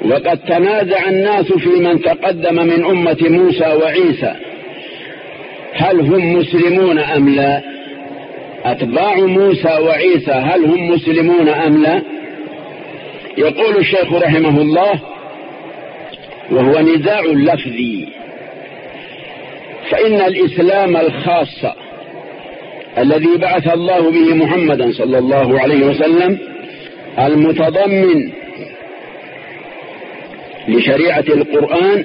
وقد تنازع الناس في من تقدم من أمة موسى وعيسى هل هم مسلمون أم لا؟ أتباع موسى وعيسى هل هم مسلمون أم لا؟ يقول الشيخ رحمه الله: وهو نزاع لفظي، فإن الإسلام الخاص الذي بعث الله به محمدا صلى الله عليه وسلم المتضمن لشريعة القرآن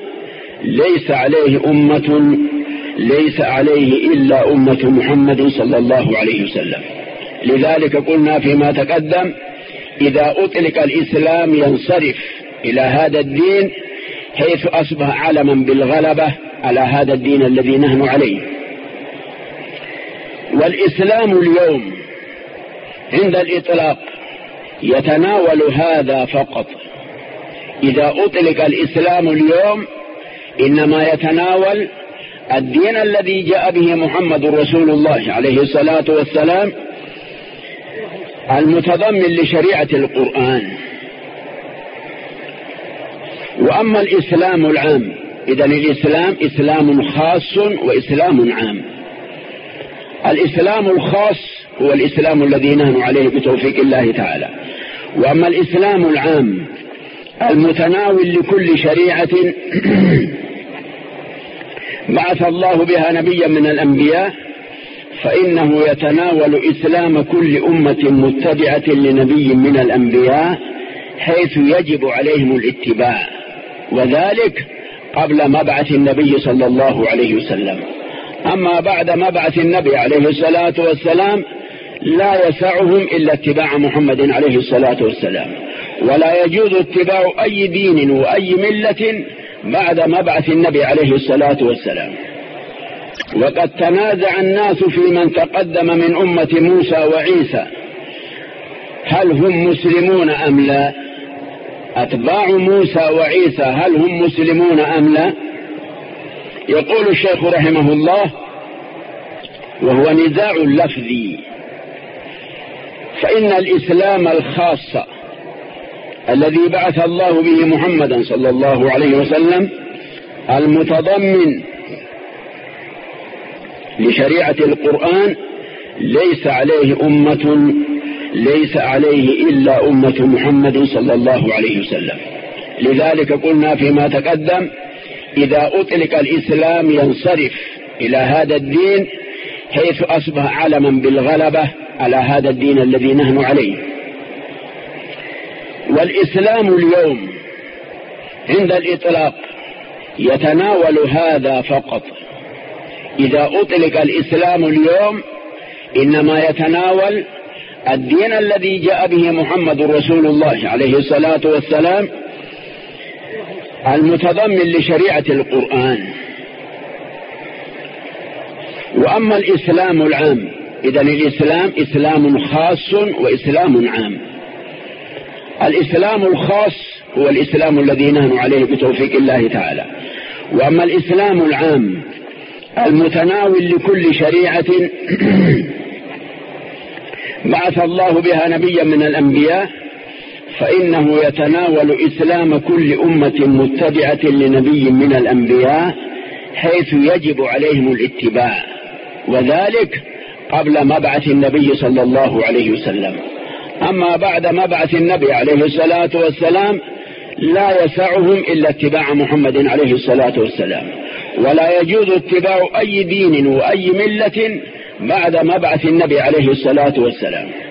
ليس عليه إلا أمة محمد صلى الله عليه وسلم. لذلك قلنا فيما تقدم: إذا أطلق الإسلام ينصرف إلى هذا الدين، حيث أصبح علما بالغلبة على هذا الدين الذي نحن عليه. والإسلام اليوم عند الإطلاق يتناول هذا فقط. إذا أطلق الإسلام اليوم إنما يتناول الدين الذي جاء به محمد رسول الله عليه الصلاة والسلام المتضمن لشريعة القرآن. وأما الإسلام العام، إذن الإسلام إسلام خاص وإسلام عام. الإسلام الخاص هو الإسلام الذي نحن عليه بتوفيق الله تعالى. وأما الإسلام العام المتناول لكل شريعة بعث الله بها نبيا من الأنبياء، فإنه يتناول إسلام كل أمة متبعة لنبي من الأنبياء، حيث يجب عليهم الاتباع، وذلك قبل مبعث النبي صلى الله عليه وسلم. أما بعد مبعث النبي عليه الصلاة والسلام لا يسعهم إلا اتباع محمد عليه الصلاة والسلام، ولا يجوز اتباع أي دين وأي ملة بعد مبعث النبي عليه الصلاة والسلام. وقد تنازع الناس في من تقدم من أمة موسى وعيسى هل هم مسلمون أم لا؟ أتباع موسى وعيسى هل هم مسلمون أم لا؟ يقول الشيخ رحمه الله: وهو نزاع لفظي، فإن الإسلام الخاص الذي بعث الله به محمدا صلى الله عليه وسلم المتضمن لشريعة القرآن ليس عليه إلا أمة محمد صلى الله عليه وسلم. لذلك قلنا فيما تقدم: إذا أطلق الإسلام ينصرف إلى هذا الدين، حيث أصبح علما بالغلبة على هذا الدين الذي نحن عليه. والإسلام اليوم عند الإطلاق يتناول هذا فقط. إذا أطلق الإسلام اليوم إنما يتناول الدين الذي جاء به محمد رسول الله عليه الصلاة والسلام المتضمن لشريعة القرآن. وأما الإسلام العام، إذن الإسلام إسلام خاص وإسلام عام. الإسلام الخاص هو الإسلام الذي نحن عليه بتوفيق الله تعالى. وأما الإسلام العام المتناول لكل شريعة بعث الله بها نبيا من الأنبياء، فإنه يتناول إسلام كل أمة متبعة لنبي من الأنبياء، حيث يجب عليهم الاتباع، وذلك قبل مبعث النبي صلى الله عليه وسلم. أما بعد مبعث النبي عليه الصلاة والسلام لا يسعهم إلا اتباع محمد عليه الصلاة والسلام، ولا يجوز اتباع أي دين وأي ملة بعد مبعث النبي عليه الصلاة والسلام.